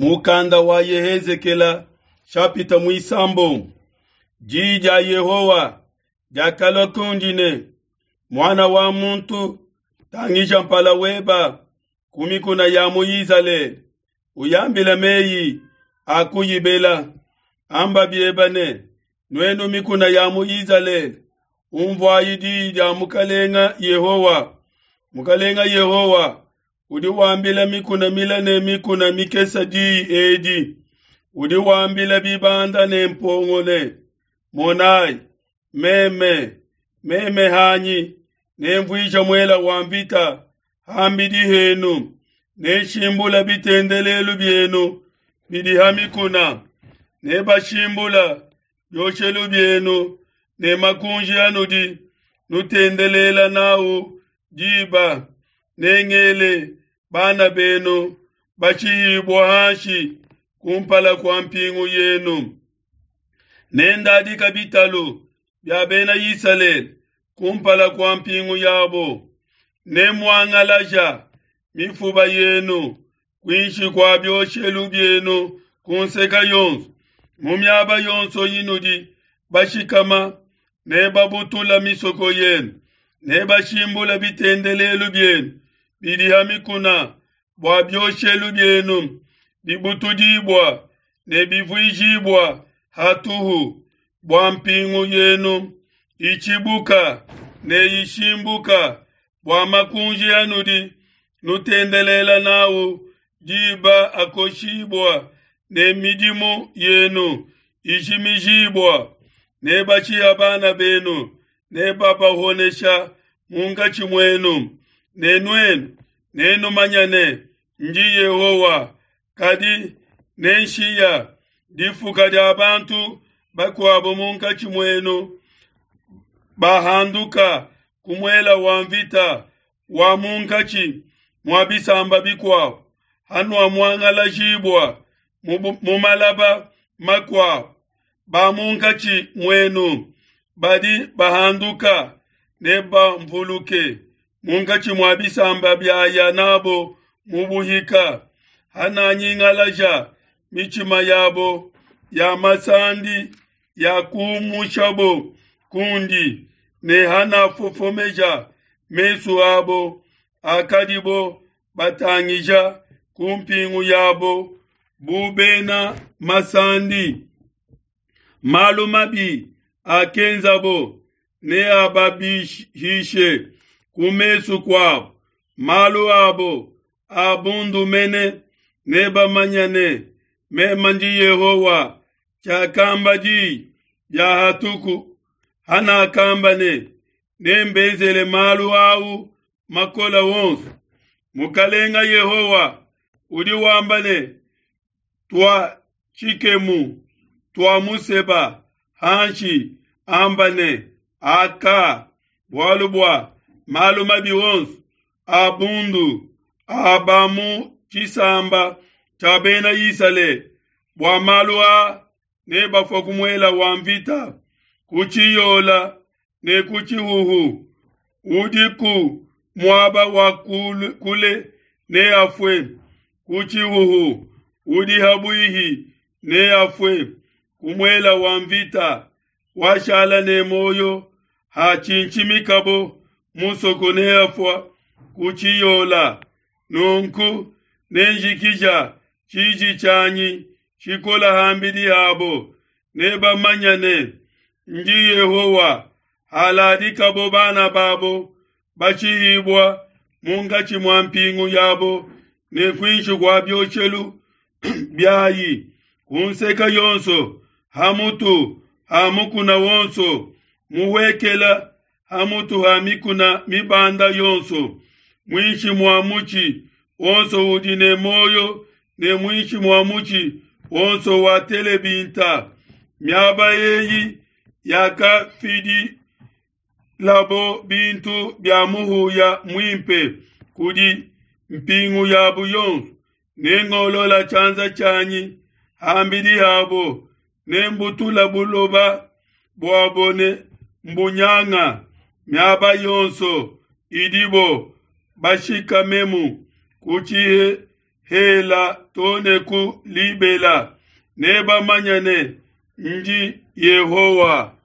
mukanda wa Yehezekela shapita mwisambo jija Yehowa jakala kundine mwana wa muntu tangisha mpala weba kumikuna ya Moyizale uyambila meyi akuyibela amba biebane nwenu mikuna ya Moyizale umvwa yidi ya mukalenga Yehowa udi wambila mikuna milane mikuna mikesa di edi udi wambila bibanda ne mpongone monai meme hanyi ne mvuisha mwela wambita hambidi henu ne shimbula bitendelelu bienu bidi hamikuna ne bashimbula yoshelu bienu ne makunji anudi nutendelela nau jiba ne ngele bana benu bachihibwa hanshi kumpala kwa mpingu yenu nenda di kabitalo bya bena Yisrael kumpala kwa mpingu yabo ne mwangalaja mifuba yenu kwinshi kwa byoshelu byenu kunseka yonso mumyaba yonso yinudi bashikama ne babutula misoko yenu ne bashimbula bitendelelu byenu bidi hamikuna bwa byoshelu byenu bibutudibwa ne bivuijibwa hatuhu bwa mpingu yenu ichibuka ne ishimbuka bwa makunji yanudi nutendelela nao jiba akoshibwa ne midimu yenu ishimijibwa ne bachi abana benu ne baba honesha mungachi mwenu nenu manyane nji Yehowa kadi nenshiya difuka di abantu bakwabo mungachi mwenu bahanduka kumwela wamvita wa mungachi mwabisamba bikwao hanu wa mwangala jibwa mumalaba makwao ba mungachi mwenu badi bahanduka neba mvuluke mungachi mwabisamba byaya nabo mubuhika hana nyingalaja michima yabo ya masandi ya kumushabo kundi ne hana fofomeja mesu abo akadibo batangija kumpingu yabo bubena masandi malumabi akenzabo ne ababihishe kumesu kwao malu abo abundu mene neba manyane me manji Yehowa chakamba ji ya hatuku hana kambane nembezele malu au makola wonsu mukalenga Yehowa udi wambane twa chikemu twa museba hanshi ambane aka walubwa malu mabi wonsu abundu abamu chisamba chabena Yisrael bwa malwa ne bafokumwela wamvita kuchiyola ne kuchihuhu udiku mwaba wakule ne afwe kuchihuhu udi habuihi ne afwe kumwela wamvita washala ne moyo hachinchimikabo musoko ne afwa kuchiyola nunku nenjikija chiji chanyi chikola hambidi habo neba manyane nji Yehowa haladika bobana babo bachihibwa mungachi mwampingu yabo ne kwinshu kwa byochelu byayi kunseka yonso hamukuna wonso muwekela hamutu hamikuna mibanda yonso mwinshi mwamuchi wonso udine moyo ne mwinshi mwamuchi wonso wa telebinta myaba yeyi yaka fidi labo bintu byamuhu ya mwimpe kudi mpingu ya buyonsu nengolola chanza chanyi hambidi habo nembutula buloba bwabone mbunyanga myaba yonso idibo bashika memu kuchihe hela toneku libela neba manyane nji Yehowa